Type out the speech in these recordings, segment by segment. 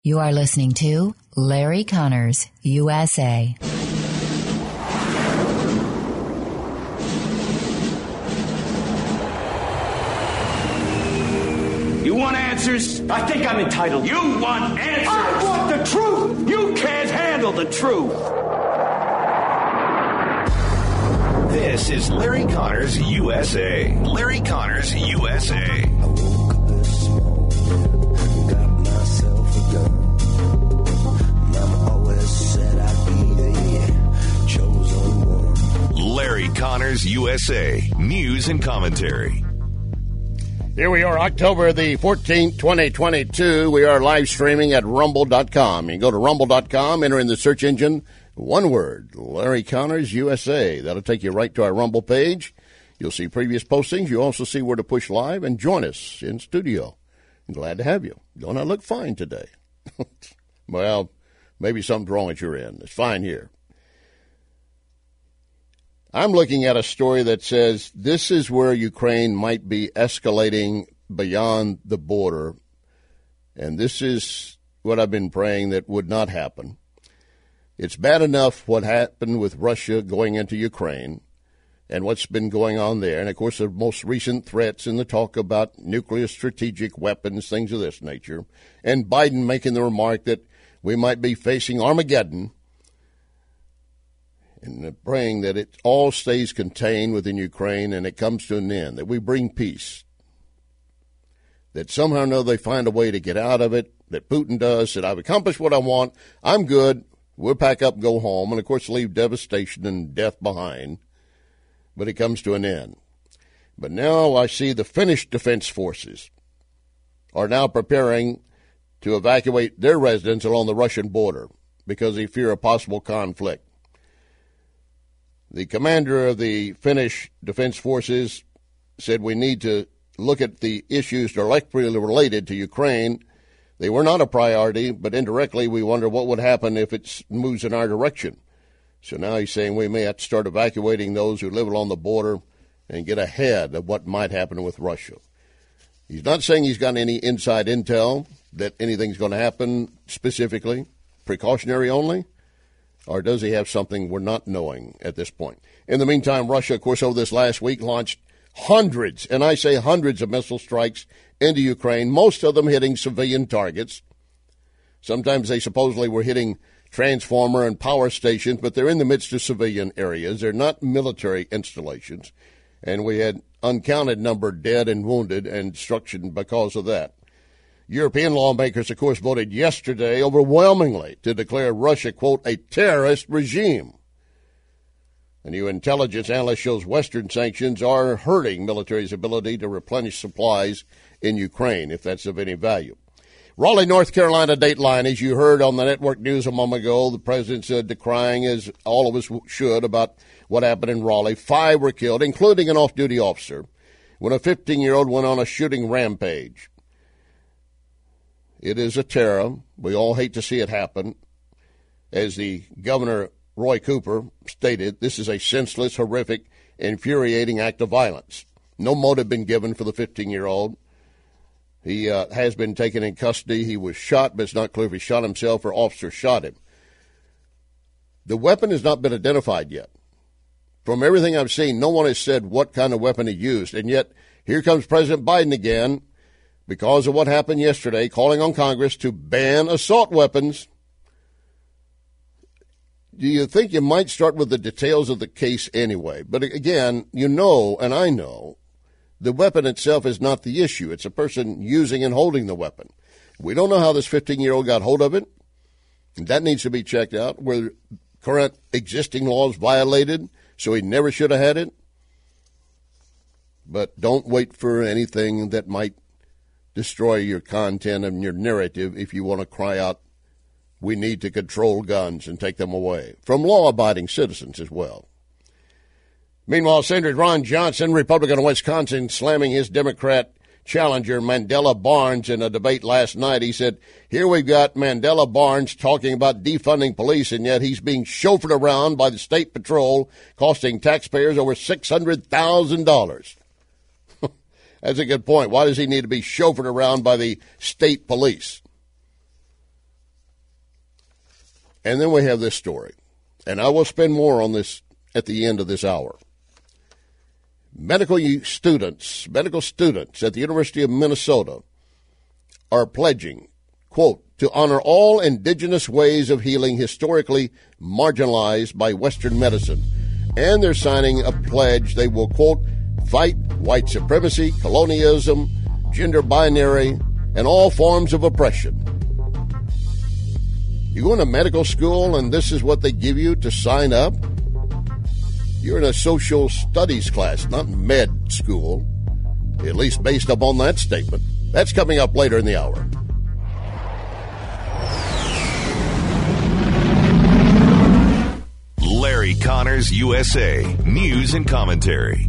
You are listening to Larry Connors, USA. You want answers? I think I'm entitled. You want answers? I want the truth! You can't handle the truth. This is Larry Connors, USA. Larry Connors, USA. I woke up this morning, got myself a gun. Mama always said I'd be the chosen one. Larry Connors, USA. News and commentary. Here we are, October the 14th, 2022. We are live streaming at rumble.com. You can go to rumble.com, enter in the search engine, one word, Larry Connors, USA. That'll take you right to our Rumble page. You'll see previous postings. You'll also see where to push live and join us in studio. I'm glad to have you. Don't I look fine today? Well, maybe something's wrong at your end. It's fine here. I'm looking at a story that says this is where Ukraine might be escalating beyond the border, and this is what I've been praying that would not happen. It's bad enough what happened with Russia going into Ukraine and what's been going on there, and, of course, the most recent threats and the talk about nuclear strategic weapons, things of this nature, and Biden making the remark that we might be facing Armageddon, and praying that it all stays contained within Ukraine and it comes to an end, that we bring peace, that somehow or another they find a way to get out of it, that Putin does, that I've accomplished what I want, I'm good, we'll pack up, go home, and, of course, leave devastation and death behind, but it comes to an end. But now I see the Finnish Defense Forces are now preparing to evacuate their residents along the Russian border because they fear a possible conflict. The commander of the Finnish Defense Forces said we need to look at the issues directly related to Ukraine. They were not a priority, but indirectly we wonder what would happen if it moves in our direction. So now he's saying we may have to start evacuating those who live along the border and get ahead of what might happen with Russia. He's not saying he's got any inside intel that anything's going to happen specifically, precautionary only. Or does he have something we're not knowing at this point? In the meantime, Russia, of course, over this last week launched hundreds, and I say hundreds of missile strikes into Ukraine, most of them hitting civilian targets. Sometimes they supposedly were hitting transformer and power stations, but they're in the midst of civilian areas. They're not military installations. And we had uncounted number dead and wounded and destruction because of that. European lawmakers, of course, voted yesterday overwhelmingly to declare Russia, quote, a terrorist regime. A new intelligence analyst shows Western sanctions are hurting military's ability to replenish supplies in Ukraine, if that's of any value. Raleigh, North Carolina dateline, as you heard on the network news a moment ago, the president's decrying, as all of us should, about what happened in Raleigh. 5 were killed, including an off-duty officer, when a 15-year-old went on a shooting rampage. It is a terror. We all hate to see it happen. As the governor, Roy Cooper, stated, this is a senseless, horrific, infuriating act of violence. No motive been given for the 15-year-old. He has been taken in custody. He was shot, but it's not clear if he shot himself or officer shot him. The weapon has not been identified yet. From everything I've seen, no one has said what kind of weapon he used. And yet, here comes President Biden again, because of what happened yesterday, calling on Congress to ban assault weapons. Do you think you might start with the details of the case anyway? But again, you know, and I know, the weapon itself is not the issue. It's a person using and holding the weapon. We don't know how this 15-year-old got hold of it. That needs to be checked out. Were current existing laws violated, so he never should have had it? But don't wait for anything that might destroy your content and your narrative if you want to cry out, we need to control guns and take them away from law-abiding citizens as well. Meanwhile, Senator Ron Johnson, Republican of Wisconsin, slamming his Democrat challenger Mandela Barnes in a debate last night. He said, here we've got Mandela Barnes talking about defunding police, and yet he's being chauffeured around by the state patrol, costing taxpayers over $600,000. That's a good point. Why does he need to be chauffeured around by the state police? And then we have this story. And I will spend more on this at the end of this hour. Medical students at the University of Minnesota are pledging, quote, to honor all indigenous ways of healing historically marginalized by Western medicine. And they're signing a pledge they will, quote, fight white supremacy, colonialism, gender binary, and all forms of oppression. You go into medical school and this is what they give you to sign up? You're in a social studies class, not med school, at least based upon that statement. That's coming up later in the hour. Larry Connors, USA. News and commentary.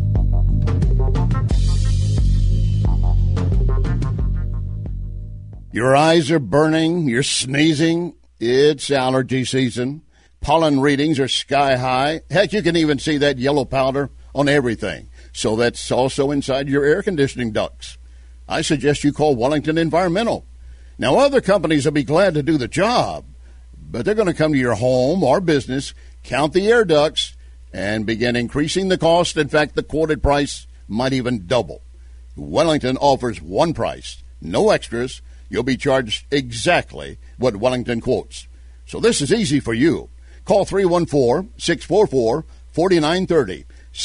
Your eyes are burning, you're sneezing, it's allergy season. Pollen readings are sky high. Heck, you can even see that yellow powder on everything. So that's also inside your air conditioning ducts. I suggest you call Wellington Environmental. Now, other companies will be glad to do the job, but they're going to come to your home or business, count the air ducts, and begin increasing the cost. In fact, the quoted price might even double. Wellington offers one price, no extras. You'll be charged exactly what Wellington quotes. So this is easy for you. Call 314-644-4930,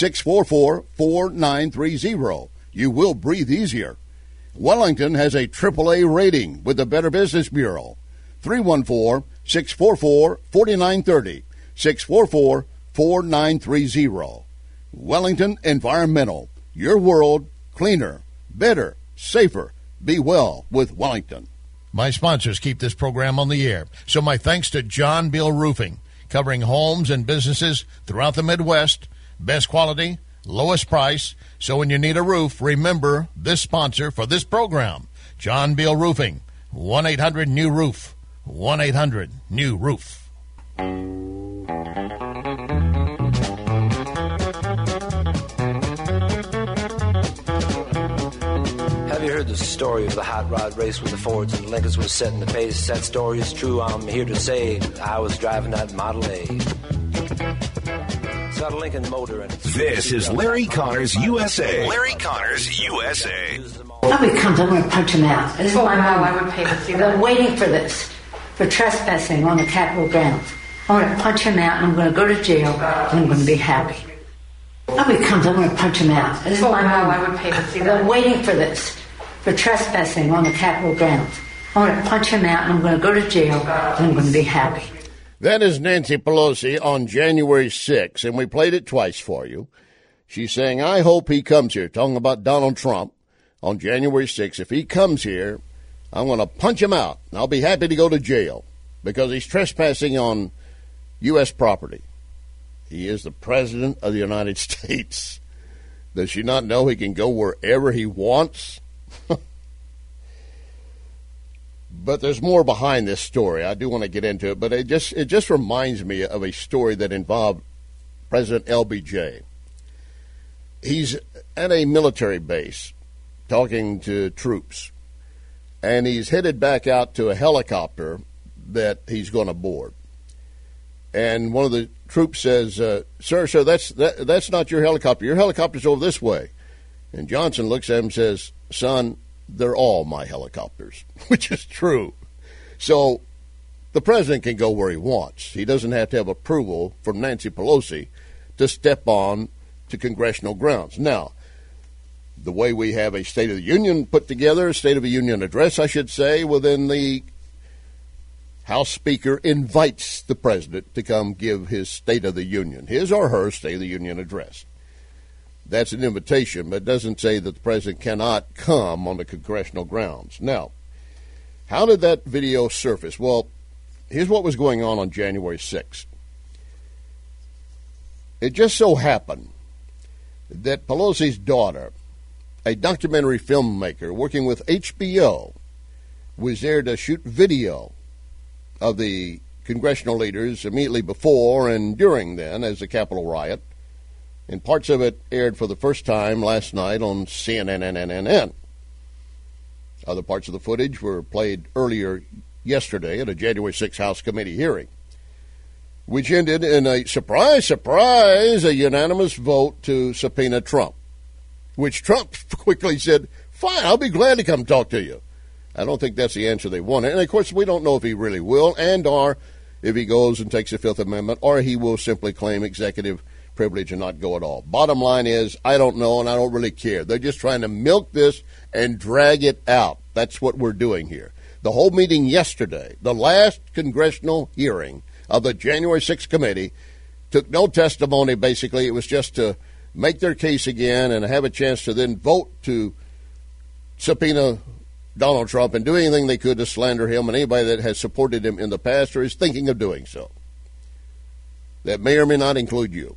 644-4930. You will breathe easier. Wellington has a AAA rating with the Better Business Bureau. 314-644-4930, 644-4930. Wellington Environmental. Your world cleaner, better, safer. Be well with Wellington. My sponsors keep this program on the air. So my thanks to John Beal Roofing, covering homes and businesses throughout the Midwest. Best quality, lowest price. So when you need a roof, remember this sponsor for this program, John Beal Roofing, 1-800-NEW-ROOF, 1-800-NEW-ROOF. Have you heard the story of the hot rod race where the Fords and Lincolns were setting the pace? That story is true. I'm here to say I was driving that Model A. It's got a Lincoln motor and This is Larry Connors, USA. Larry Connors, USA. Nobody comes, I'm going to punch him out. This is my mom. I would pay to see that. I've been waiting for this, for trespassing on the Capitol grounds. I'm going to punch him out, and I'm going to go to jail, and I'm going to be happy. Nobody comes, I'm going to punch him out. This is my mom. I would pay to see that. I've been waiting for this, for trespassing on the Capitol grounds. I'm going to punch him out, and I'm going to go to jail, and I'm going to be happy. That is Nancy Pelosi on January 6th, and we played it twice for you. She's saying, I hope he comes here, talking about Donald Trump on January 6th. If he comes here, I'm going to punch him out, and I'll be happy to go to jail because he's trespassing on U.S. property. He is the President of the United States. Does she not know he can go wherever he wants? But there's more behind this story. I do want to get into it, but it just reminds me of a story that involved President LBJ. He's at a military base talking to troops, and he's headed back out to a helicopter that he's going to board. And one of the troops says, sir, that's not your helicopter. Your helicopter's over this way. And Johnson looks at him and says, son, they're all my helicopters, which is true. So the president can go where he wants. He doesn't have to have approval from Nancy Pelosi to step on to congressional grounds. Now, the way we have a State of the Union put together, a State of the Union address, I should say, within the House Speaker invites the president to come give his State of the Union, his or her State of the Union address. That's an invitation, but it doesn't say that the president cannot come on the congressional grounds. Now, how did that video surface? Well, here's what was going on January 6th. It just so happened that Pelosi's daughter, a documentary filmmaker working with HBO, was there to shoot video of the congressional leaders immediately before and during then as the Capitol riot. And parts of it aired for the first time last night on CNN. Other parts of the footage were played earlier yesterday at a January 6th House committee hearing. which ended in a surprise, a unanimous vote to subpoena Trump, which Trump quickly said, fine, I'll be glad to come talk to you. I don't think that's the answer they wanted. And, of course, we don't know if he really will and or if he goes and takes the Fifth Amendment or he will simply claim executive privilege and not go at all. Bottom line is, I don't know and I don't really care. They're just trying to milk this and drag it out. That's what we're doing here. The whole meeting yesterday, the last congressional hearing of the January 6th committee, took no testimony, basically. It was just to make their case again and have a chance to then vote to subpoena Donald Trump and do anything they could to slander him and anybody that has supported him in the past or is thinking of doing so. That may or may not include you.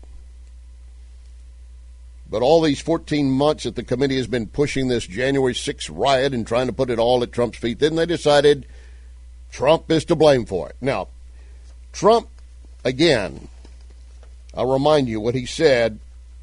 But all these 14 months that the committee has been pushing this January 6th riot and trying to put it all at Trump's feet, then they decided Trump is to blame for it. Now, Trump, again, I'll remind you what he said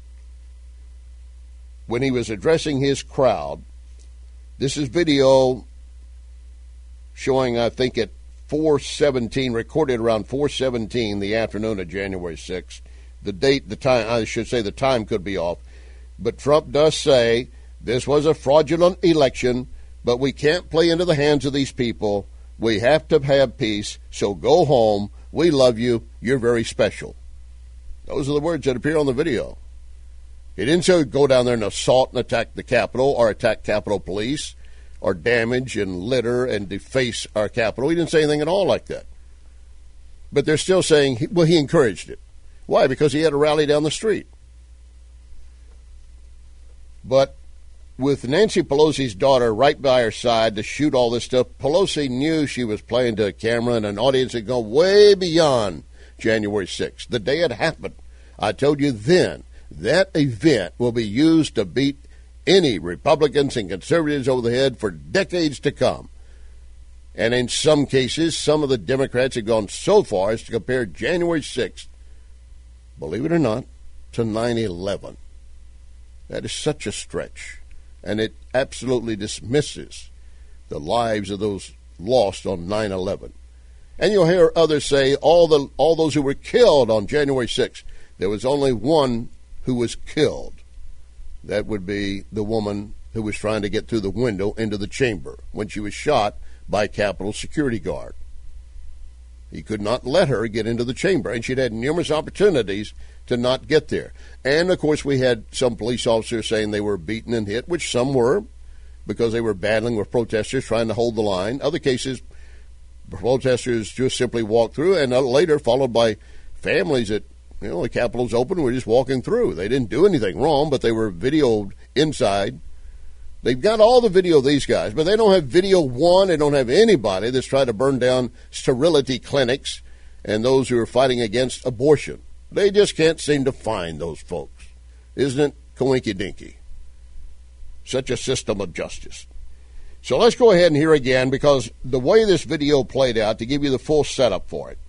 when he was addressing his crowd. This is video showing, I think, at 4:17, recorded around 4:17 the afternoon of January 6th. The date, the time, I should say the time could be off. But Trump does say this was a fraudulent election, but we can't play into the hands of these people. We have to have peace, so go home. We love you. You're very special. Those are the words that appear on the video. He didn't say go down there and assault and attack the Capitol or attack Capitol Police or damage and litter and deface our Capitol. He didn't say anything at all like that. But they're still saying, well, he encouraged it. Why? Because he had a rally down the street. But with Nancy Pelosi's daughter right by her side to shoot all this stuff, Pelosi knew she was playing to a camera and an audience that gone way beyond January 6th. The day it happened, I told you then, that event will be used to beat any Republicans and conservatives over the head for decades to come. And in some cases, some of the Democrats have gone so far as to compare January 6th, believe it or not, to 9/11. That is such a stretch. And it absolutely dismisses the lives of those lost on 9/11. And you'll hear others say all those who were killed on January 6th, there was only one who was killed. That would be the woman who was trying to get through the window into the chamber when she was shot by a Capitol security guard. He could not let her get into the chamber, and she'd had numerous opportunities to not get there. And, of course, we had some police officers saying they were beaten and hit, which some were, because they were battling with protesters trying to hold the line. Other cases, protesters just simply walked through, and later followed by families that, the Capitol's open, we're just walking through. They didn't do anything wrong, but they were videoed inside. They've got all the video of these guys, but they don't have video one. They don't have anybody that's trying to burn down sterility clinics and those who are fighting against abortion. They just can't seem to find those folks. Isn't it coinky-dinky? Such a system of justice. So let's go ahead and hear again, because the way this video played out, to give you the full setup for it.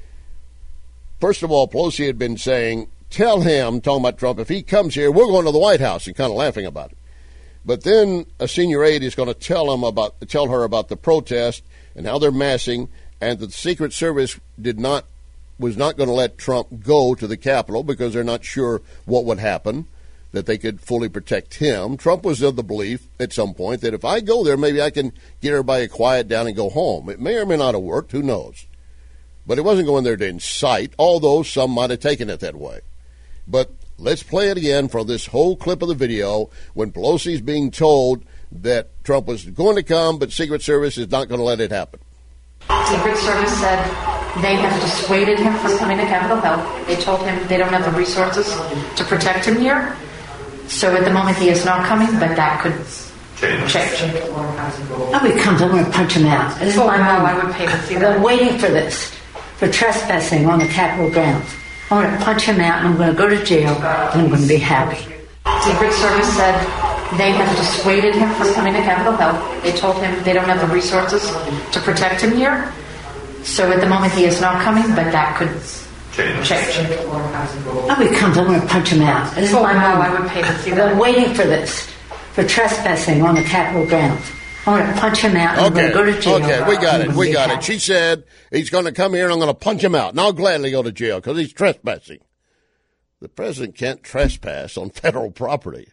First of all, Pelosi had been saying, tell him, talking about Trump, if he comes here, we're going to the White House, and kind of laughing about it. But then a senior aide is going to tell her about the protest and how they're massing, and that the Secret Service was not going to let Trump go to the Capitol because they're not sure what would happen, that they could fully protect him. Trump was of the belief at some point that if I go there, maybe I can get everybody to quiet down and go home. It may or may not have worked. Who knows? But it wasn't going there to incite, although some might have taken it that way. But let's play it again for this whole clip of the video when Pelosi's being told that Trump was going to come, but Secret Service is not going to let it happen. Secret Service said they have dissuaded him from coming to Capitol Hill. They told him they don't have the resources to protect him here. So at the moment he is not coming, but that could change. Oh, he comes, I'm going to punch him out. This is my mom. I would pay to see I've that. been waiting for this, for trespassing on the Capitol grounds. I'm going to punch him out, and I'm going to go to jail, and I'm going to be happy. Secret Service said they have dissuaded him from coming to Capitol Hill. They told him they don't have the resources to protect him here. So at the moment he is not coming, but that could change. Oh, he comes, I'm going to punch him out. This is my mom. I would pay to see I've that. been waiting for this, for trespassing on the Capitol grounds. I'm going to punch him out. And I'm going to go to jail. Okay, we got it. We got it. She said he's going to come here and I'm going to punch him out. And I'll gladly go to jail because he's trespassing. The president can't trespass on federal property.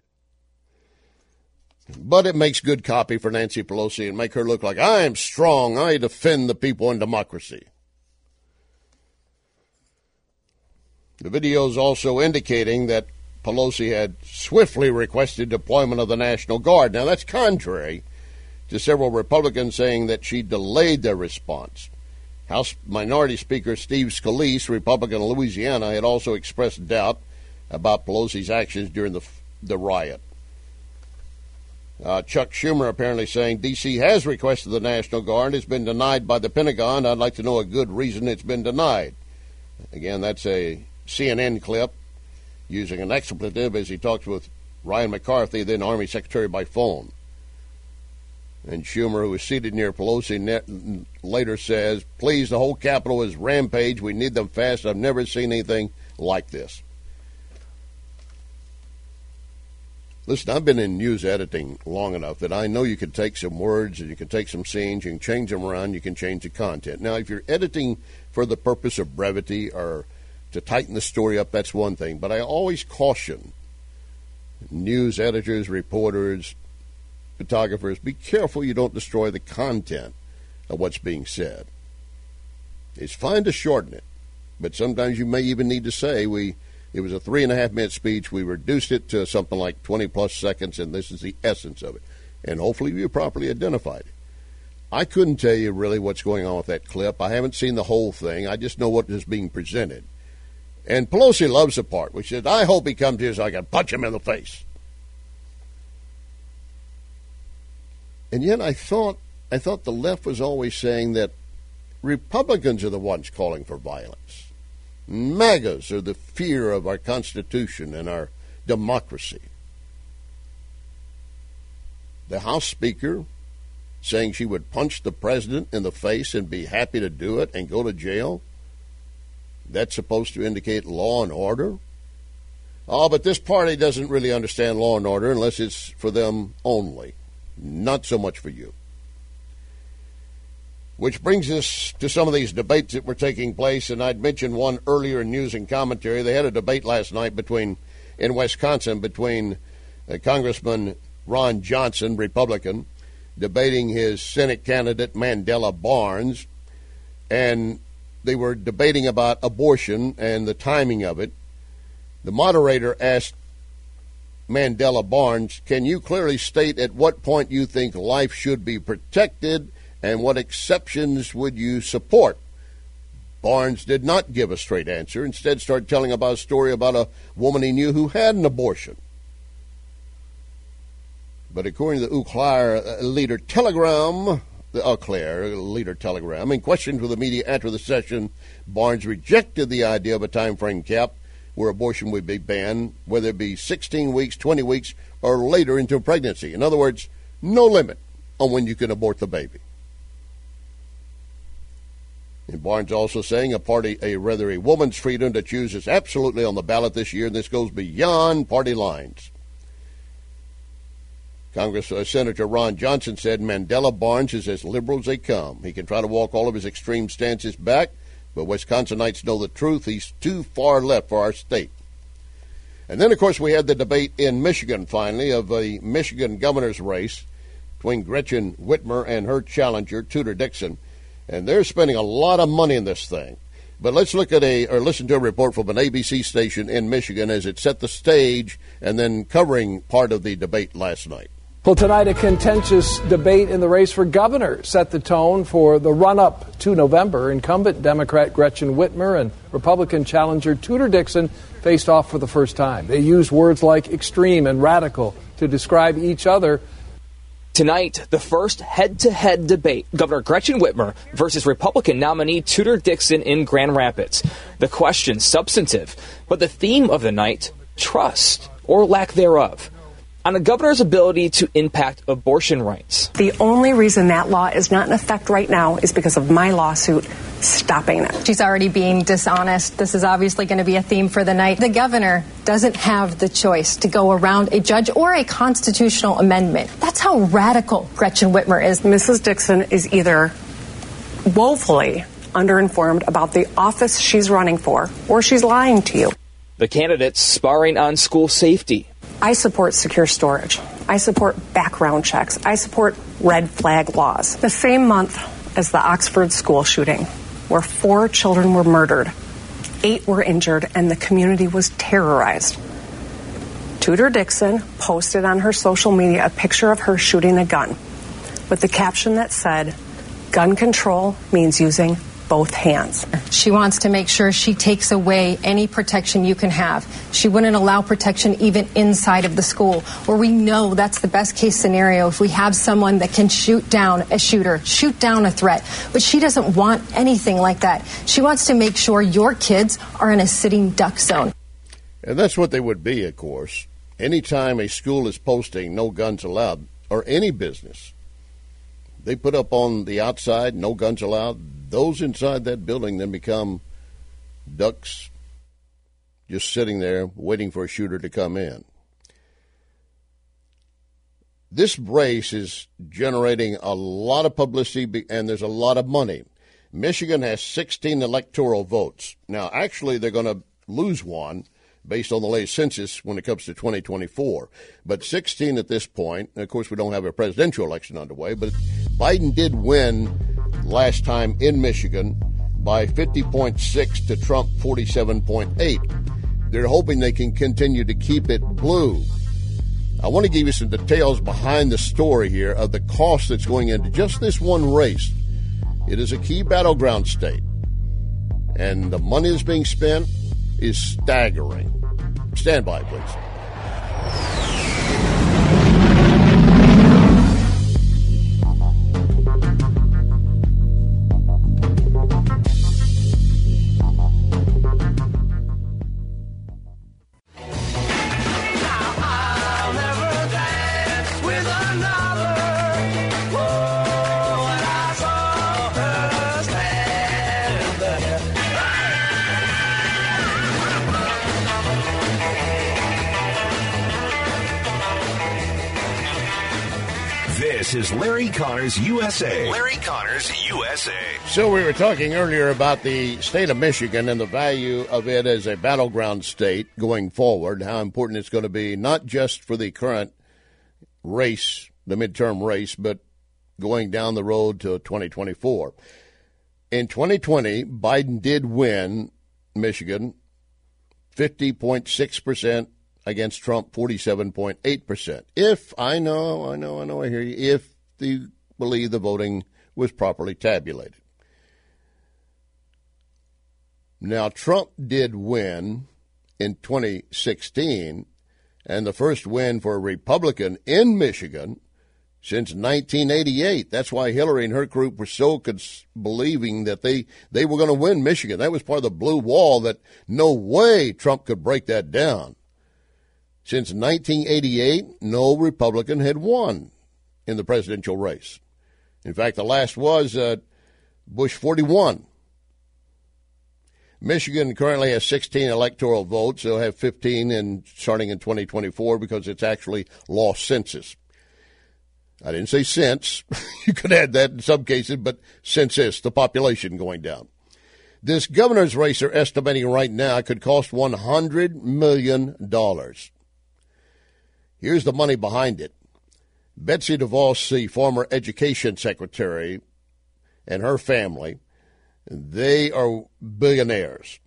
But it makes good copy for Nancy Pelosi and make her look like I am strong. I defend the people and democracy. The video is also indicating that Pelosi had swiftly requested deployment of the National Guard. Now, that's contrary to several Republicans saying that she delayed their response. House Minority Speaker Steve Scalise, Republican of Louisiana, had also expressed doubt about Pelosi's actions during the riot. Chuck Schumer apparently saying D.C. has requested the National Guard. It's been denied by the Pentagon. I'd like to know a good reason it's been denied. Again, that's a CNN clip using an expletive as he talks with Ryan McCarthy, then Army Secretary, by phone. And Schumer, who is seated near Pelosi, later says, please, the whole Capitol is rampage. We need them fast. I've never seen anything like this. Listen, I've been in news editing long enough that I know you can take some words and you can take some scenes, you can change them around, you can change the content. Now, if you're editing for the purpose of brevity or to tighten the story up, that's one thing. But I always caution news editors, reporters, photographers, be careful you don't destroy the content of what's being said. It's fine to shorten it, but sometimes you may even need to say it was a 3.5-minute speech. We reduced it to something like 20-plus seconds, and this is the essence of it. And hopefully you properly identified it. I couldn't tell you really what's going on with that clip. I haven't seen the whole thing. I just know what is being presented. And Pelosi loves the part which says, I hope he comes here so I can punch him in the face. And yet I thought the left was always saying that Republicans are the ones calling for violence. MAGAs are the fear of our Constitution and our democracy. The House Speaker saying she would punch the president in the face and be happy to do it and go to jail. That's supposed to indicate law and order? Oh, but this party doesn't really understand law and order unless it's for them only. Not so much for you. Which brings us to some of these debates that were taking place, and I'd mentioned one earlier in news and commentary. They had a debate last night in Wisconsin between Congressman Ron Johnson, Republican, debating his Senate candidate Mandela Barnes, and they were debating about abortion and the timing of it. The moderator asked Mandela Barnes, can you clearly state at what point you think life should be protected and what exceptions would you support? Barnes did not give a straight answer. Instead, started telling about a story about a woman he knew who had an abortion. But according to the Eau Claire Leader Telegram, in questions with the media after the session, Barnes rejected the idea of a time frame cap where abortion would be banned, whether it be 16 weeks, 20 weeks, or later into pregnancy. In other words, no limit on when you can abort the baby. And Barnes also saying a woman's freedom to choose is absolutely on the ballot this year, and this goes beyond party lines. Senator Ron Johnson said Mandela Barnes is as liberal as they come. He can try to walk all of his extreme stances back, but Wisconsinites know the truth. He's too far left for our state. And then, of course, we had the debate in Michigan, finally, of the Michigan governor's race between Gretchen Whitmer and her challenger, Tudor Dixon. And they're spending a lot of money in this thing. But let's listen to a report from an ABC station in Michigan as it set the stage and then covering part of the debate last night. Well, tonight, a contentious debate in the race for governor set the tone for the run-up to November. Incumbent Democrat Gretchen Whitmer and Republican challenger Tudor Dixon faced off for the first time. They used words like extreme and radical to describe each other. Tonight, the first head-to-head debate, Governor Gretchen Whitmer versus Republican nominee Tudor Dixon in Grand Rapids. The question, substantive, but the theme of the night, trust, or lack thereof, on a governor's ability to impact abortion rights. The only reason that law is not in effect right now is because of my lawsuit stopping it. She's already being dishonest. This is obviously going to be a theme for the night. The governor doesn't have the choice to go around a judge or a constitutional amendment. That's how radical Gretchen Whitmer is. Mrs. Dixon is either woefully underinformed about the office she's running for, or she's lying to you. The candidates sparring on school safety. I support secure storage. I support background checks. I support red flag laws. The same month as the Oxford school shooting, where 4 children were murdered, 8 were injured, and the community was terrorized, Tudor Dixon posted on her social media a picture of her shooting a gun with the caption that said, "Gun control means using both hands." She wants to make sure she takes away any protection you can have. She wouldn't allow protection even inside of the school, where we know that's the best case scenario if we have someone that can shoot down a shooter, shoot down a threat. But she doesn't want anything like that. She wants to make sure your kids are in a sitting duck zone. And that's what they would be, of course. Anytime a school is posting no guns allowed, or any business, they put up on the outside, no guns allowed. Those inside that building then become ducks just sitting there waiting for a shooter to come in. This race is generating a lot of publicity, and there's a lot of money. Michigan has 16 electoral votes. Now, actually, they're going to lose one based on the latest census when it comes to 2024. But 16 at this point. And of course, we don't have a presidential election underway, but Biden did win last time in Michigan by 50.6 to Trump 47.8. They're hoping they can continue to keep it blue. I want to give you some details behind the story here of the cost that's going into just this one race. It is a key battleground state, and the money that's being spent is staggering. Stand by, please. This is Larry Connors USA. Larry Connors USA. So we were talking earlier about the state of Michigan and the value of it as a battleground state going forward, how important it's going to be not just for the current race, the midterm race, but going down the road to 2024. In 2020, Biden did win Michigan 50.6% against Trump 47.8%. If, I hear you, if you believe the voting was properly tabulated. Now, Trump did win in 2016, and the first win for a Republican in Michigan since 1988. That's why Hillary and her group were so believing that they were going to win Michigan. That was part of the blue wall, that no way Trump could break that down. Since 1988, no Republican had won in the presidential race. In fact, the last was Bush 41. Michigan currently has 16 electoral votes. They'll have 15 starting in 2024 because it's actually lost census. I didn't say since. You could add that in some cases, but census, the population going down. This governor's race they're estimating right now could cost $100 million. Here's the money behind it. Betsy DeVos, the former education secretary, and her family, they are billionaires.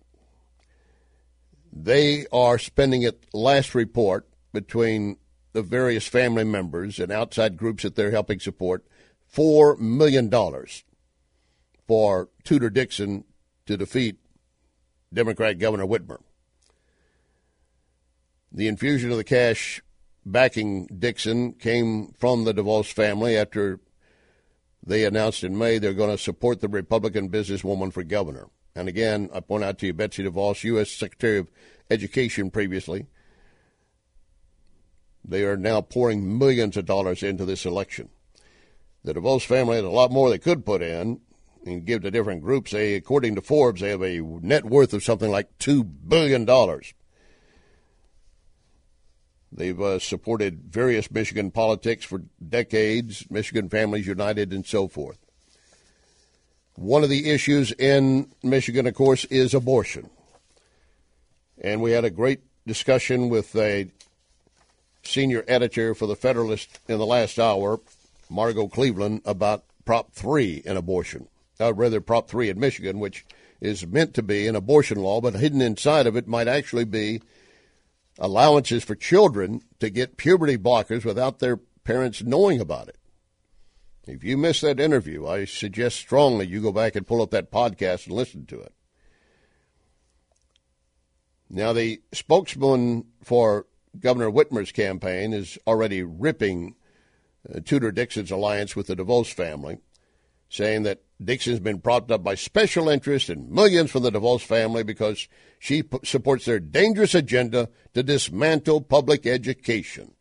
They are spending, at last report, between the various family members and outside groups that they're helping support, $4 million for Tudor Dixon to defeat Democrat Governor Whitmer. The infusion of the cash backing Dixon came from the DeVos family after they announced in May they're going to support the Republican businesswoman for governor. And again, I point out to you, Betsy DeVos, U.S. Secretary of Education previously, they are now pouring millions of dollars into this election. The DeVos family has a lot more they could put in, and give to different groups. According to Forbes, they have a net worth of something like $2 billion. They've supported various Michigan politics for decades, Michigan Families United and so forth. One of the issues in Michigan, of course, is abortion. And we had a great discussion with a senior editor for the Federalist in the last hour, Margot Cleveland, about Prop 3 in abortion. Prop 3 in Michigan, which is meant to be an abortion law, but hidden inside of it might actually be allowances for children to get puberty blockers without their parents knowing about it. If you missed that interview, I suggest strongly you go back and pull up that podcast and listen to it. Now, the spokesman for Governor Whitmer's campaign is already ripping Tudor Dixon's alliance with the DeVos family, saying that Dixon's been propped up by special interests and millions from the DeVos family because she supports their dangerous agenda to dismantle public education.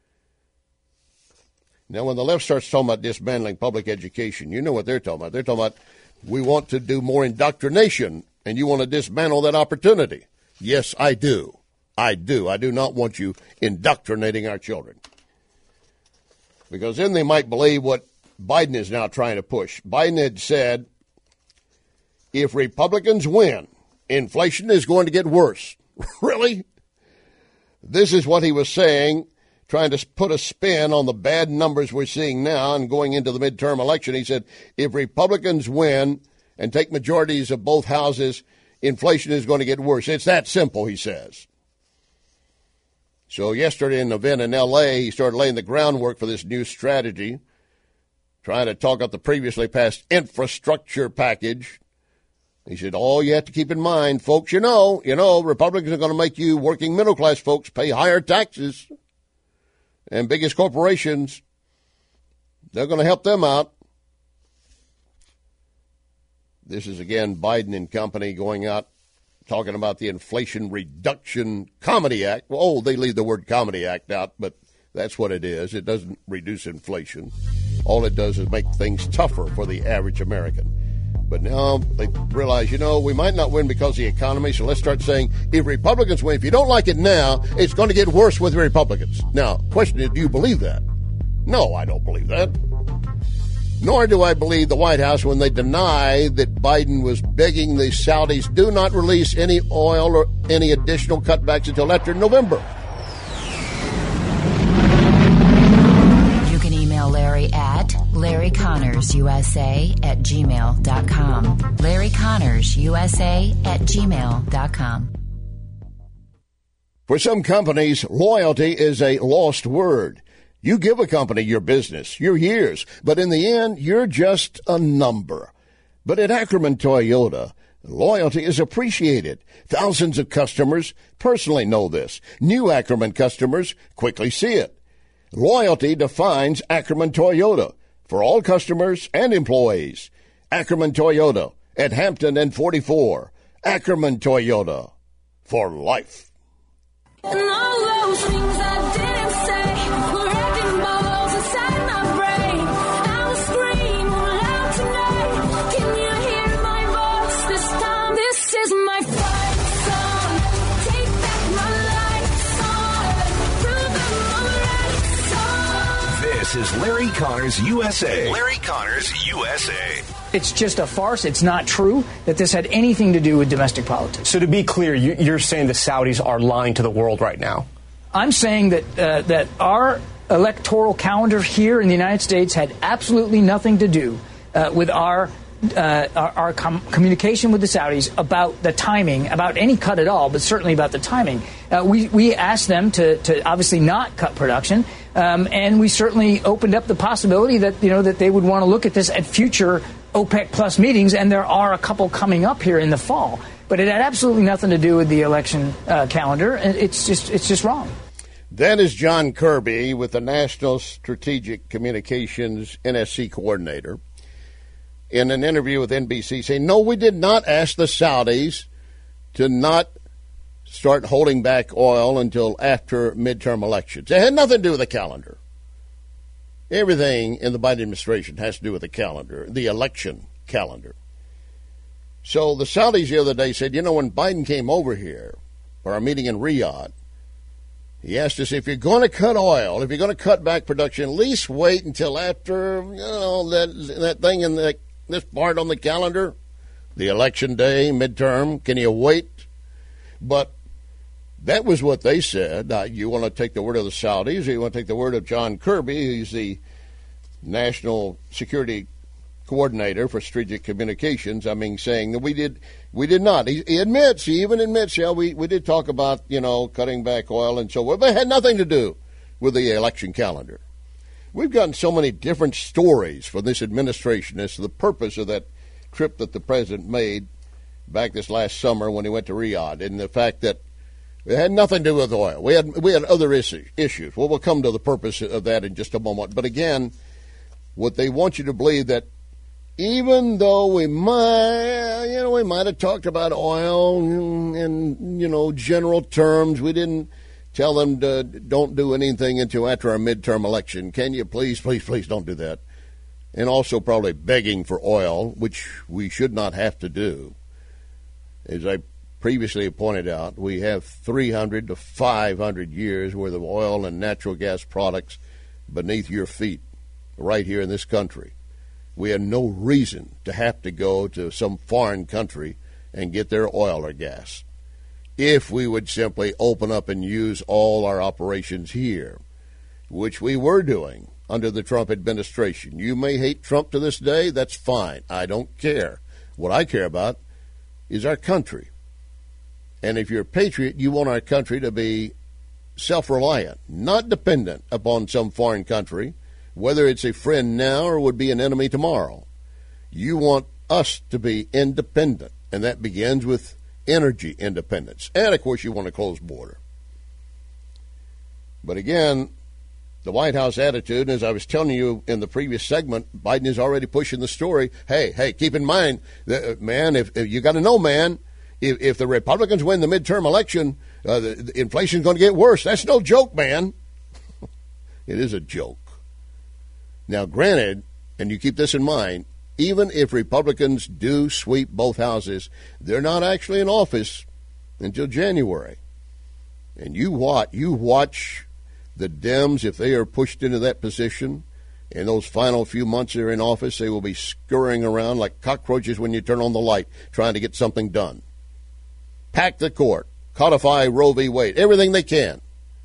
Now, when the left starts talking about dismantling public education, you know what they're talking about. They're talking about we want to do more indoctrination, and you want to dismantle that opportunity. Yes, I do. I do. I do not want you indoctrinating our children. Because then they might believe what Biden is now trying to push. Biden had said, if Republicans win, inflation is going to get worse. Really? This is what he was saying, trying to put a spin on the bad numbers we're seeing now and going into the midterm election. He said, if Republicans win and take majorities of both houses, inflation is going to get worse. It's that simple, he says. So yesterday in an event in L.A., he started laying the groundwork for this new strategy, trying to talk up the previously passed infrastructure package. He said, all you have to keep in mind, folks, you know, Republicans are going to make you working middle-class folks pay higher taxes. And biggest corporations, they're going to help them out. This is, again, Biden and company going out talking about the Inflation Reduction Comedy Act. Well, they leave the word Comedy Act out, but that's what it is. It doesn't reduce inflation. All it does is make things tougher for the average American. But now they realize, we might not win because of the economy, so let's start saying if Republicans win, if you don't like it now, it's going to get worse with Republicans. Now, question is, do you believe that? No, I don't believe that. Nor do I believe the White House when they deny that Biden was begging the Saudis, do not release any oil or any additional cutbacks until after November. You can email Larry at LarryConnorsUSA@gmail.com. LarryConnorsUSA@gmail.com. For some companies, loyalty is a lost word. You give a company your business, your years, but in the end, you're just a number. But at Ackerman Toyota, loyalty is appreciated. Thousands of customers personally know this. New Ackerman customers quickly see it. Loyalty defines Ackerman Toyota for all customers and employees. Ackerman Toyota at Hampton and 44. Ackerman Toyota for life. And all those things I didn't say were wrecking balls inside my brain. I will scream loud tonight. Can you hear my voice this time? This is my fight song. Take back my life song. Prove I'm alright song. This is Larry Connors USA. Larry Connors USA. It's just a farce. It's not true that this had anything to do with domestic politics. So to be clear, you're saying the Saudis are lying to the world right now? I'm saying that our electoral calendar here in the United States had absolutely nothing to do with our communication with the Saudis about the timing, about any cut at all, but certainly about the timing. We asked them to obviously not cut production, and we certainly opened up the possibility that that they would want to look at this at future OPEC Plus meetings, and there are a couple coming up here in the fall. But it had absolutely nothing to do with the election calendar. It's just wrong. That is John Kirby with the National Strategic Communications NSC coordinator in an interview with NBC saying, no, we did not ask the Saudis to not start holding back oil until after midterm elections. It had nothing to do with the calendar. Everything in the Biden administration has to do with the calendar, the election calendar. So the Saudis the other day said, when Biden came over here for our meeting in Riyadh, he asked us, if you're going to cut oil, if you're going to cut back production, at least wait until after, that thing in this part on the calendar, the election day, midterm. Can you wait? But that was what they said. You want to take the word of the Saudis, or you want to take the word of John Kirby, who's the National Security Coordinator for Strategic Communications, saying that we did not. He even admits, we did talk about, cutting back oil and so on, but it had nothing to do with the election calendar. We've gotten so many different stories from this administration as to the purpose of that trip that the president made back this last summer when he went to Riyadh, and the fact that it had nothing to do with oil. We had other issues. Well, we'll come to the purpose of that in just a moment. But again, what they want you to believe that even though we might have talked about oil in general terms, we didn't tell them to don't do anything until after our midterm election. Can you please don't do that? And also probably begging for oil, which we should not have to do. As I previously pointed out, we have 300 to 500 years worth of oil and natural gas products beneath your feet right here in this country. We had no reason to have to go to some foreign country and get their oil or gas if we would simply open up and use all our operations here, which we were doing under the Trump administration. You may hate Trump to this day. That's fine. I don't care. What I care about is our country. And if you're a patriot, you want our country to be self-reliant, not dependent upon some foreign country, whether it's a friend now or would be an enemy tomorrow. You want us to be independent, and that begins with energy independence. And, of course, you want a closed border. But again, the White House attitude, as I was telling you in the previous segment, Biden is already pushing the story. Hey, keep in mind, man, if you got to know, man, if the Republicans win the midterm election, the inflation's going to get worse. That's no joke, man. It is a joke. Now, granted, and you keep this in mind, even if Republicans do sweep both houses, they're not actually in office until January. And you watch the Dems, if they are pushed into that position, in those final few months they're in office, they will be scurrying around like cockroaches when you turn on the light, trying to get something done. Pack the court, codify Roe v. Wade, everything they can.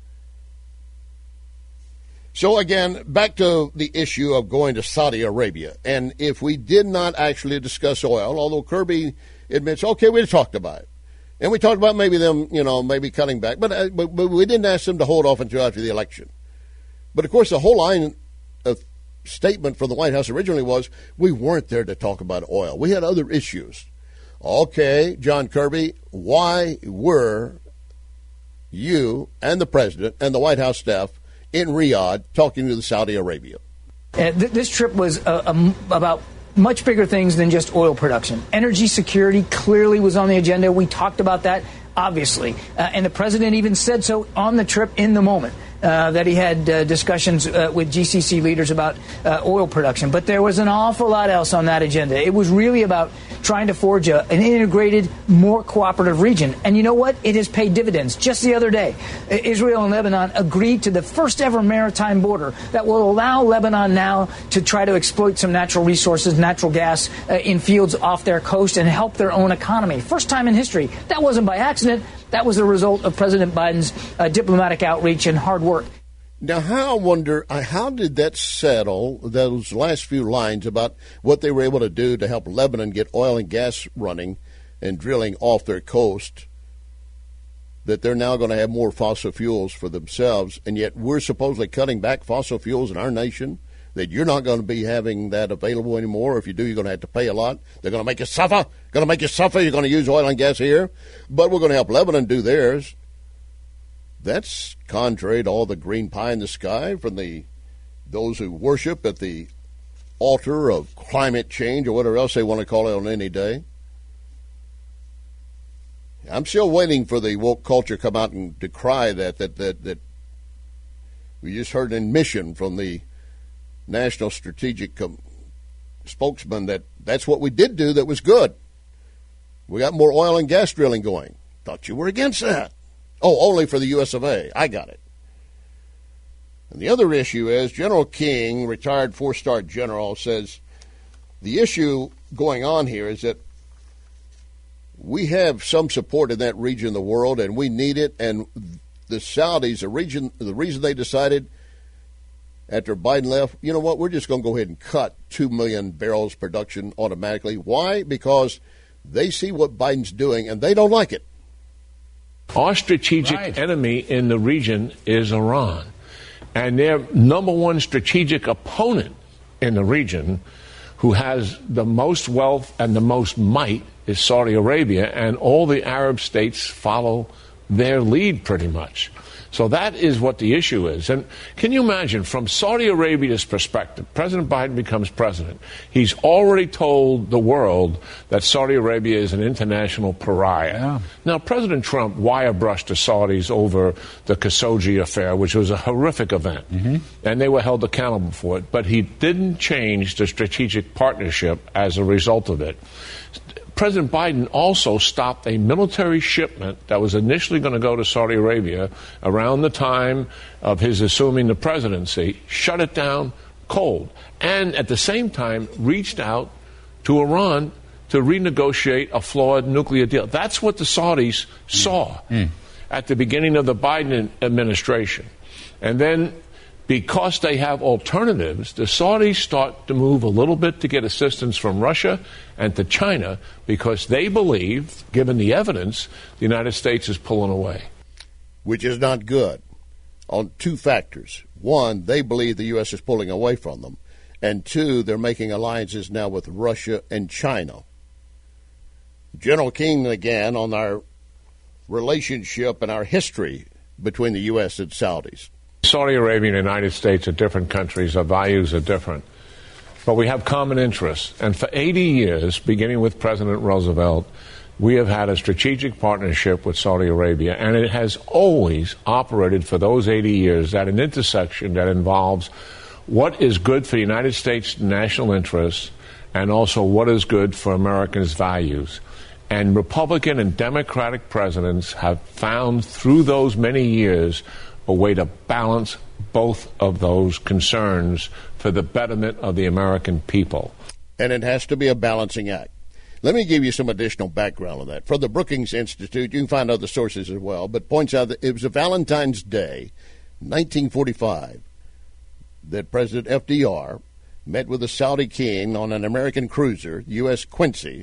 So again, back to the issue of going to Saudi Arabia. And if we did not actually discuss oil, although Kirby admits, okay, we talked about it. And we talked about maybe them, maybe cutting back. But we didn't ask them to hold off until after the election. But, of course, the whole line of statement from the White House originally was, we weren't there to talk about oil. We had other issues. Okay, John Kirby, why were you and the president and the White House staff in Riyadh talking to the Saudi Arabia? This trip was about much bigger things than just oil production. Energy security clearly was on the agenda. We talked about that, obviously. And the president even said so on the trip in the moment, that he had discussions with GCC leaders about oil production. But there was an awful lot else on that agenda. It was really about trying to forge an integrated, more cooperative region. And you know what? It has paid dividends. Just the other day, Israel and Lebanon agreed to the first ever maritime border that will allow Lebanon now to try to exploit some natural resources, natural gas, in fields off their coast and help their own economy. First time in history. That wasn't by accident. That was the result of President Biden's diplomatic outreach and hard work. Now, how did that settle, those last few lines about what they were able to do to help Lebanon get oil and gas running and drilling off their coast, that they're now going to have more fossil fuels for themselves, and yet we're supposedly cutting back fossil fuels in our nation, that you're not going to be having that available anymore. If you do, you're going to have to pay a lot. They're going to make you suffer. You're going to use oil and gas here, but we're going to help Lebanon do theirs. That's contrary to all the green pie in the sky from those who worship at the altar of climate change or whatever else they want to call it on any day. I'm still waiting for the woke culture to come out and decry that we just heard an admission from the National Strategic spokesman that That's what we did do that was good. We got more oil and gas drilling going. Thought you were against that. Oh, only for the U.S. of A. I got it. And the other issue is General King, retired four-star general, says the issue going on here is that we have some support in that region of the world, and we need it. And the Saudis, the reason they decided after Biden left, you know what, we're just going to go ahead and cut 2 million barrels production automatically. Why? Because they see what Biden's doing, and they don't like it. Our strategic enemy in the region is Iran. And their number one strategic opponent in the region, who has the most wealth and the most might, is Saudi Arabia, and all the Arab states follow their lead pretty much. So that is what the issue is. And can you imagine, from Saudi Arabia's perspective, President Biden becomes president. He's already told the world that Saudi Arabia is an international pariah. Yeah. Now, President Trump wire-brushed the Saudis over the Khashoggi affair, which was a horrific event, and they were held accountable for it. But he didn't change the strategic partnership as a result of it. President Biden also stopped a military shipment that was initially going to go to Saudi Arabia around the time of his assuming the presidency, shut it down cold, and at the same time reached out to Iran to renegotiate a flawed nuclear deal. That's what the Saudis saw at the beginning of the Biden administration. And then, because they have alternatives, the Saudis start to move a little bit to get assistance from Russia and to China because they believe, given the evidence, the United States is pulling away. Which is not good on two factors. One, they believe the U.S. is pulling away from them. And two, they're making alliances now with Russia and China. General King, again, on our relationship and our history between the U.S. and Saudis. Saudi Arabia and the United States are different countries. Our values are different. But we have common interests. And for 80 years, beginning with President Roosevelt, we have had a strategic partnership with Saudi Arabia. And it has always operated for those 80 years at an intersection that involves what is good for the United States' national interests and also what is good for Americans' values. And Republican and Democratic presidents have found through those many years a way to balance both of those concerns for the betterment of the American people. And it has to be a balancing act. Let me give you some additional background on that. From the Brookings Institute, you can find other sources as well, but points out that it was a Valentine's Day, 1945, that President FDR met with the Saudi king on an American cruiser, USS Quincy,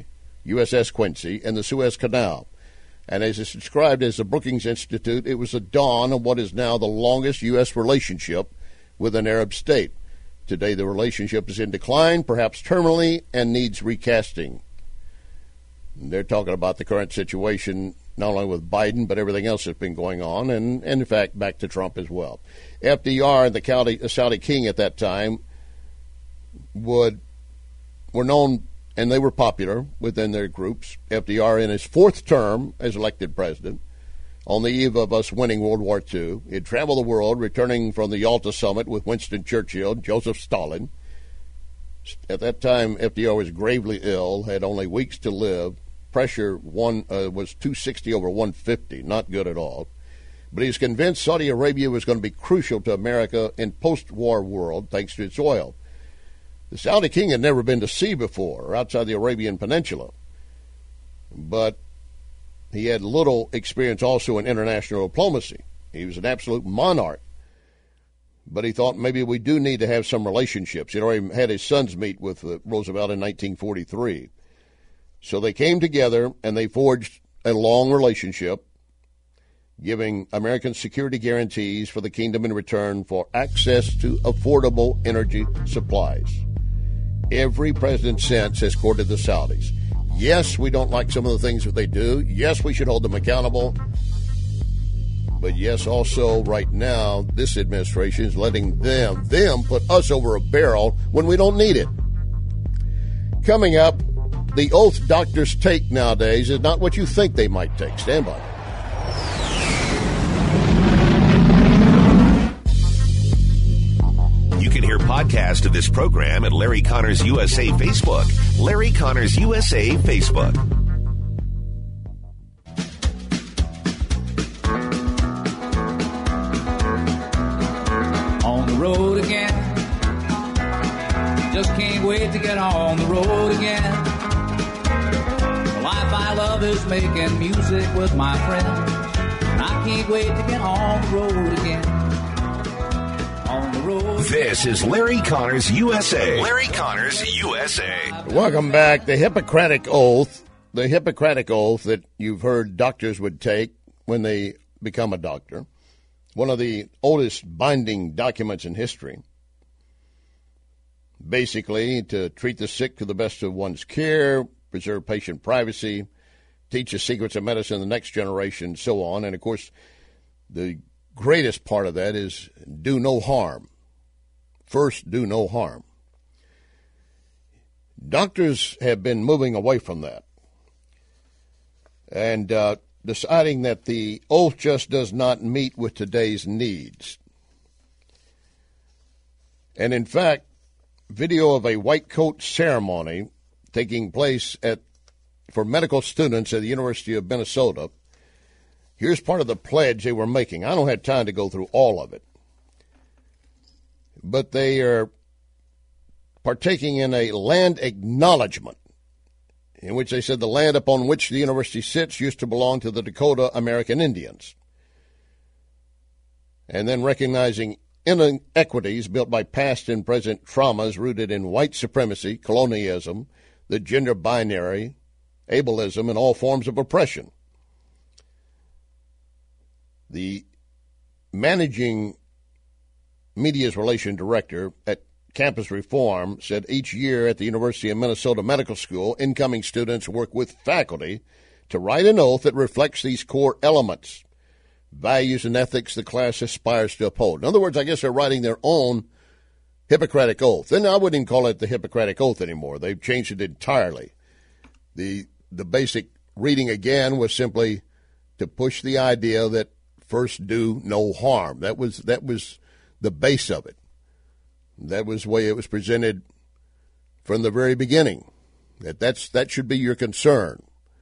in the Suez Canal. And as it's described as the Brookings Institute, it was the dawn of what is now the longest U.S. relationship with an Arab state. Today, the relationship is in decline, perhaps terminally, and needs recasting. And they're talking about the current situation, not only with Biden, but everything else that's been going on, and in fact, back to Trump as well. FDR and the Saudi king at that time were known, and they were popular within their groups. FDR, in his fourth term as elected president, on the eve of us winning World War II, he'd traveled the world, returning from the Yalta Summit with Winston Churchill and Joseph Stalin. At that time, FDR was gravely ill, had only weeks to live. Pressure was 260 over 150, not good at all. But he was convinced Saudi Arabia was going to be crucial to America in post-war world thanks to its oil. The Saudi king had never been to sea before, or outside the Arabian Peninsula. But he had little experience also in international diplomacy. He was an absolute monarch. But he thought maybe we do need to have some relationships. He'd already had his sons meet with Roosevelt in 1943. So they came together and they forged a long relationship, giving American security guarantees for the kingdom in return for access to affordable energy supplies. Every president since has courted the Saudis. Yes, we don't like some of the things that they do. Yes, we should hold them accountable. But yes, also right now, this administration is letting them put us over a barrel when we don't need it. Coming up, the oath doctors take nowadays is not what you think they might take. Stand by. You can hear podcast of this program at Larry Connors USA Facebook. Larry Connors USA Facebook. On the road again. Just can't wait to get on the road again. The life I love is making music with my friends. And I can't wait to get on the road again. On the road. This is Larry Connors USA. Larry Connors USA. Welcome back. The Hippocratic Oath that you've heard doctors would take when they become a doctor. One of the oldest binding documents in history. Basically, to treat the sick to the best of one's care, preserve patient privacy, teach the secrets of medicine to the next generation, so on. And, of course, the greatest part of that is do no harm. First, do no harm. Doctors have been moving away from that and deciding that the oath just does not meet with today's needs. And, in fact, video of a white coat ceremony taking place for medical students at the University of Minnesota. Here's part of the pledge they were making. I don't have time to go through all of it. But they are partaking in a land acknowledgement in which they said the land upon which the university sits used to belong to the Dakota American Indians. And then recognizing inequities built by past and present traumas rooted in white supremacy, colonialism, the gender binary, ableism, and all forms of oppression. The managing media's relation director at Campus Reform said each year at the University of Minnesota Medical School, incoming students work with faculty to write an oath that reflects these core elements, values and ethics the class aspires to uphold. In other words, I guess they're writing their own Hippocratic Oath. Then I wouldn't call it the Hippocratic Oath anymore. They've changed it entirely. The basic reading again was simply to push the idea that first do no harm. That was the base of it. That was the way it was presented from the very beginning. That should be your concern.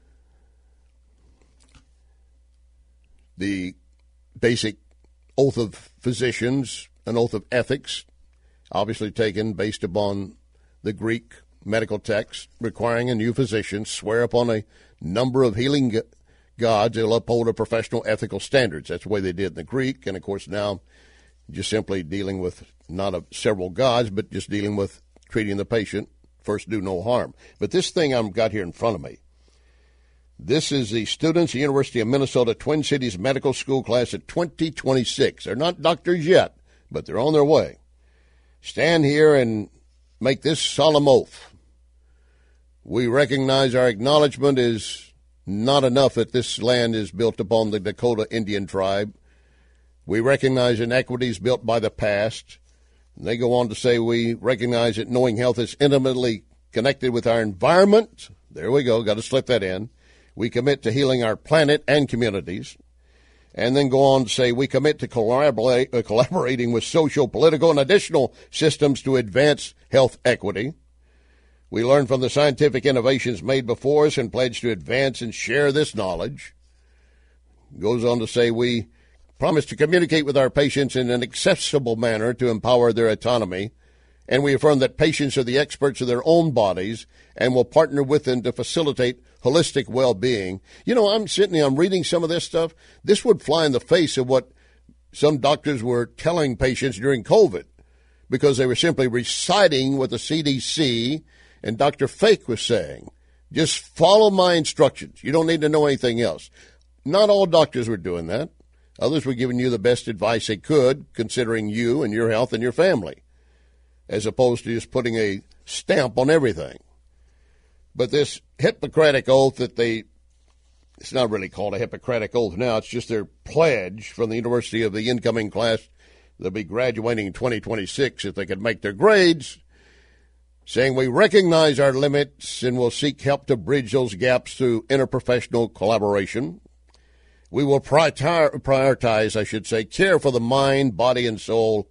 The basic oath of physicians, an oath of ethics, obviously taken based upon the Greek medical text, requiring a new physician swear upon a number of healing gods they'll uphold a professional ethical standards. That's the way they did in the Greek, and of course now just simply dealing with not several gods, but just dealing with treating the patient. First, do no harm. But this thing I've got here in front of me, this is the students at the University of Minnesota Twin Cities Medical School class of 2026. They're not doctors yet, but they're on their way. Stand here and make this solemn oath. We recognize our acknowledgement is not enough that this land is built upon the Dakota Indian tribe. We recognize inequities built by the past. And they go on to say we recognize that knowing health is intimately connected with our environment. There we go, got to slip that in. We commit to healing our planet and communities. And then go on to say we commit to collaborating with social, political, and additional systems to advance health equity. We learn from the scientific innovations made before us and pledge to advance and share this knowledge. Goes on to say we promise to communicate with our patients in an accessible manner to empower their autonomy. And we affirm that patients are the experts of their own bodies and will partner with them to facilitate holistic well-being. You know, I'm reading some of this stuff. This would fly in the face of what some doctors were telling patients during COVID because they were simply reciting what the CDC and Dr. Fake was saying. Just follow my instructions. You don't need to know anything else. Not all doctors were doing that. Others were giving you the best advice they could, considering you and your health and your family, as opposed to just putting a stamp on everything. But this Hippocratic Oath it's not really called a Hippocratic Oath now, it's just their pledge from the University of the incoming class. They'll be graduating in 2026 if they could make their grades, saying we recognize our limits and will seek help to bridge those gaps through interprofessional collaboration. We will prioritize, care for the mind, body, and soul,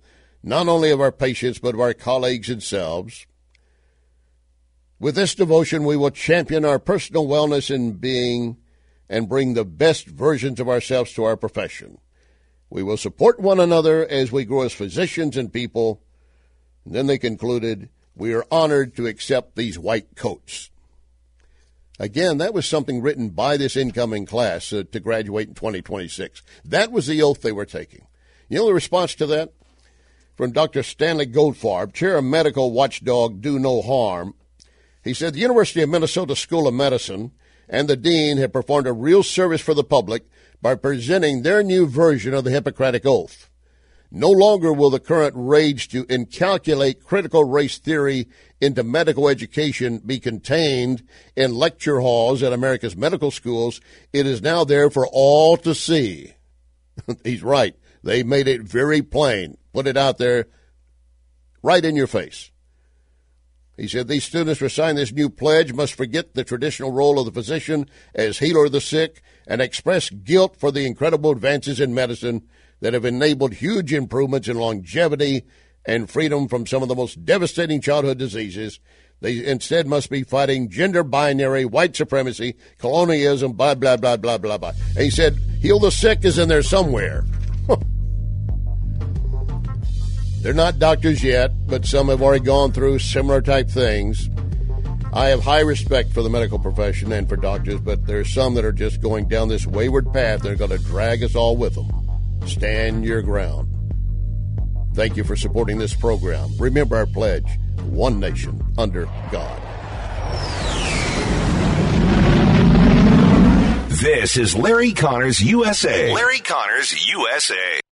not only of our patients, but of our colleagues and selves. With this devotion, we will champion our personal wellness in being and bring the best versions of ourselves to our profession. We will support one another as we grow as physicians and people. And then they concluded, we are honored to accept these white coats. Again, that was something written by this incoming class to graduate in 2026. That was the oath they were taking. You know the response to that? From Dr. Stanley Goldfarb, chair of medical watchdog Do No Harm. He said the University of Minnesota School of Medicine and the dean have performed a real service for the public by presenting their new version of the Hippocratic Oath. No longer will the current rage to inculcate critical race theory into medical education be contained in lecture halls at America's medical schools. It is now there for all to see. He's right. They made it very plain. Put it out there right in your face. He said these students who sign this new pledge must forget the traditional role of the physician as healer of the sick and express guilt for the incredible advances in medicine that have enabled huge improvements in longevity and freedom from some of the most devastating childhood diseases. They instead must be fighting gender binary, white supremacy, colonialism, blah, blah, blah, blah, blah, blah. And he said, heal the sick is in there somewhere. They're not doctors yet, but some have already gone through similar type things. I have high respect for the medical profession and for doctors, but there's some that are just going down this wayward path. They're going to drag us all with them. Stand your ground. Thank you for supporting this program. Remember our pledge, one nation under God. This is Larry Connors USA. Larry Connors USA.